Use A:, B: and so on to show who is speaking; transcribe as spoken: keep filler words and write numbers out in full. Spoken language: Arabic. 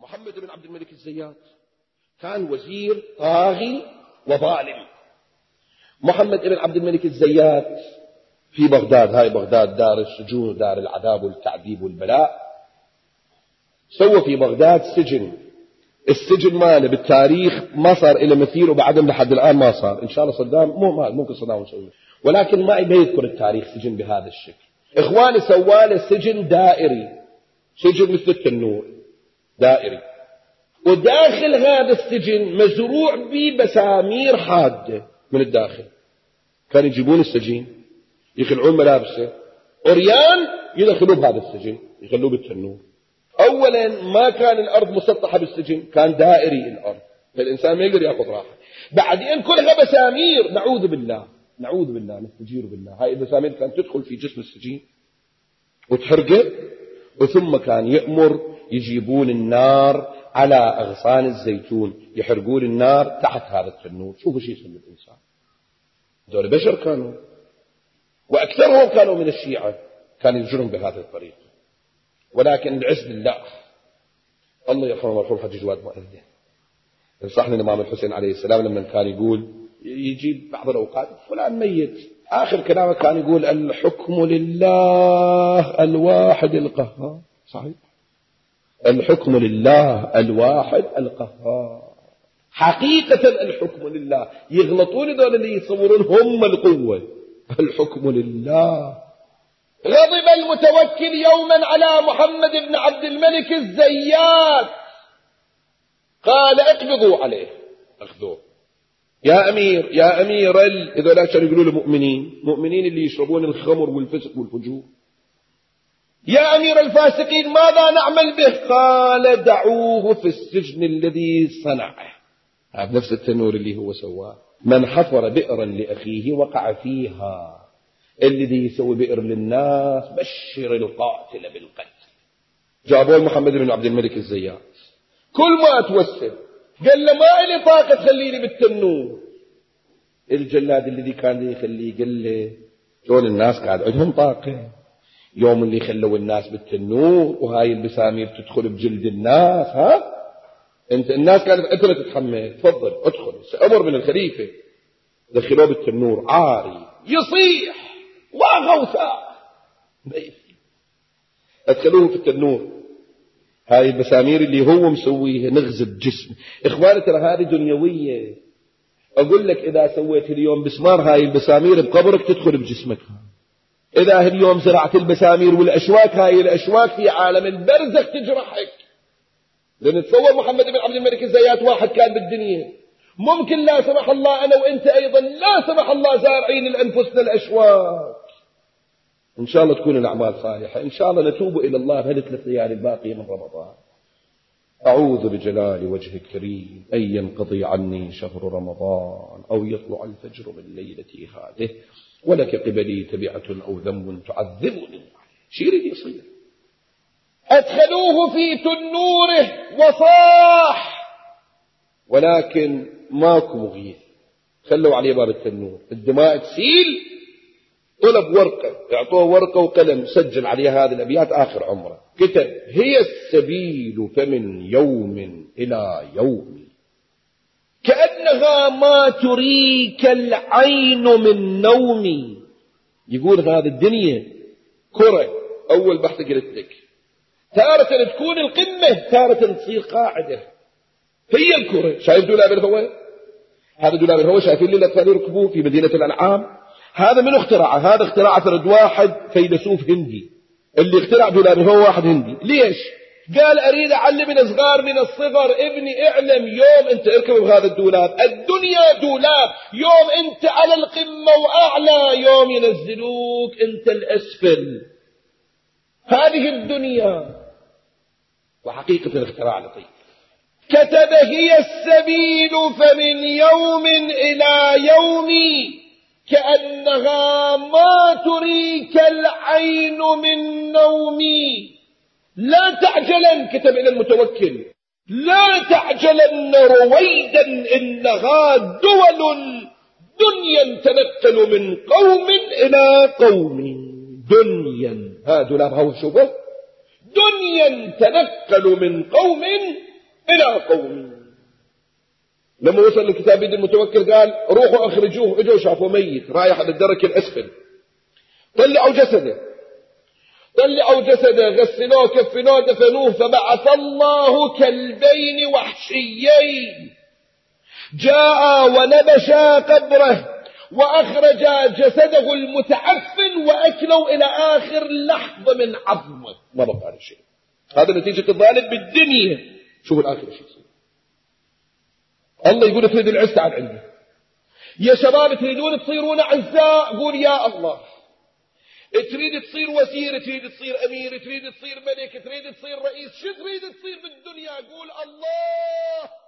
A: محمد بن عبد الملك الزيات كان وزير طاغي وظالم. محمد بن عبد الملك الزيات في بغداد، هاي بغداد دار السجون، دار العذاب والتعذيب والبلاء، سوى في بغداد سجن. السجن ماله بالتاريخ ما صار إلى مثيل، وبعدم لحد الآن ما صار. إن شاء الله صدام مو ممكن صدام نسويه، ولكن ما يذكر التاريخ سجن بهذا الشكل. إخواني سواله سجن دائري، سجن مثل التنور دائري، وداخل هذا السجن مزروع به بسامير حادة من الداخل. كانوا يجيبون السجين يخلعون ملابسه عريان يدخلوه بهذا السجن يخلوه بالتنور. أولا ما كان الأرض مسطحة بالسجن، كان دائري الأرض، فالإنسان ما يقدر يأخذ راحة. بعدين كلها بسامير، نعوذ بالله نعوذ بالله نستجير بالله. هاي البسامير كانت تدخل في جسم السجين وتحرقه، وثم كان يأمر يجيبون النار على أغصان الزيتون، يحرقون النار تحت هذا التنور. شوفوا شيء يسمى الإنسان. دول بشر كانوا، وأكثرهم كانوا من الشيعة، كانوا يجرون بهذه الطريقة. ولكن العز بالله، الله يرحمه مرحوم حج جواد مؤذن ينصحنا الإمام الحسين عليه السلام لما كان يقول، يجيب بعض الأوقات فلان ميت، آخر كلامه كان يقول الحكم لله الواحد القهار. صحيح، الحكم لله الواحد القهار. حقيقة الحكم لله. يغلطون دول اللي يصورون هم القوة. الحكم لله. غضب المتوكل يوما على محمد بن عبد الملك الزيات، قال اقبضوا عليه، اخذوه. يا أمير يا أمير ال... إذا لا كانوا يقولوا له مؤمنين، مؤمنين اللي يشربون الخمر والفسق والفجور. يا أمير الفاسقين ماذا نعمل به؟ قال دعوه في السجن الذي صنعه. هذا نفس التنور اللي هو سواه. من حفر بئرا لأخيه وقع فيها، الذي يسوي بئر للناس بشر القاتل بالقتل. جابوا محمد بن عبد الملك الزيات، كل ما توسل قال له ما لي طاقة تخليني بالتنور. الجلاد الذي كان يخليه قال له شلون الناس قاعد عندهم طاقة؟ يوم اللي خلوا الناس بالتنور وهاي البسامير تدخل بجلد الناس، ها انت الناس كانت انت لا تتحمل، تفضل ادخل، امر من الخليفة. دخلوه بالتنور عاري يصيح وغوثاء، ادخلوه في التنور. هاي البسامير اللي هو مسويها نغزب جسم. اخواني ترى هذه دنيوية. اقول لك اذا سويت اليوم بسمار هاي البسامير بقبرك تدخل بجسمك. اذا اليوم زرعت البسامير والاشواك، هاي الاشواك في عالم البرزخ تجرحك. لان تصور محمد بن عبد الملك الزيات واحد كان بالدنيا، ممكن لا سمح الله انا وانت ايضا لا سمح الله زارعين لانفسنا الاشواك. إن شاء الله تكون الأعمال صالحة، إن شاء الله نتوب إلى الله بهذه الثلاث ليالي الباقية من رمضان. أعوذ بجلال وجهك الكريم أن ينقضي عني شهر رمضان أو يطلع الفجر من ليلتي هذه ولك قبلي تبعة أو ذنب تعذبني. شو يريد يصير؟ أدخلوه في تنوره وصاح، ولكن ماكو مغيث. خلوا عليه باب التنور، الدماء تسيل. طلب ورقة، اعطوه ورقة وقلم سجل عليها هذه الأبيات آخر عمره. كتب هي السبيل فمن يوم إلى يوم كأنها ما تريك العين من نومي. يقول هذه الدنيا كرة، أول بحث قلت لك تارة تكون القمة، تارة تصير قاعدة. هي الكرة. شايف دولاب الهواء؟ هذا دولاب الهواء شايفين لي الأطفال يركبوه في مدينة الأنعام. هذا من اخترعه؟ هذا اخترع فرد واحد فيلسوف هندي. اللي اخترع دولاب هو واحد هندي. ليش؟ قال أريد أعلم الصغار من الصغر ابني اعلم يوم أنت اركب بهذا الدولاب، الدنيا دولاب، يوم أنت على القمة وأعلى، يوم ينزلوك أنت الأسفل. هذه الدنيا. وحقيقة الاختراع لطيف. كتب هي السبيل فمن يوم إلى يوم كأنها ما تريك العين من نومي. لا تعجلن، كتب إلى المتوكل، لا تعجلن رويدا إنها دول دنيا تنقل من قوم إلى قوم. دنيا، ها دولاب هو شوفه، دنيا تنقل من قوم إلى قومي. لما وصل لكتاب يد المتوكل قال روحوا أخرجوه. اجوا شافوا ميت رايح على الدرك الأسفل. طلعوا جسده طلعوا جسده غسلوه كفنوه دفنوه. فبعث الله كلبين وحشيين جاء ونبشا قبره وأخرجا جسده المتعفن وأكلوا إلى آخر لحظة من عظمه. ما بقى على شيء. هذا نتيجة الظالم بالدنيا. شوف الآخر شيء. الله يقول تريد العز تعال عندي. يا شباب تريدون تصيرون أعزاء قول يا الله. تريد تصير وزير تريد تصير أمير تريد تصير ملك تريد تصير رئيس شو تريد تصير بالدنيا قول الله.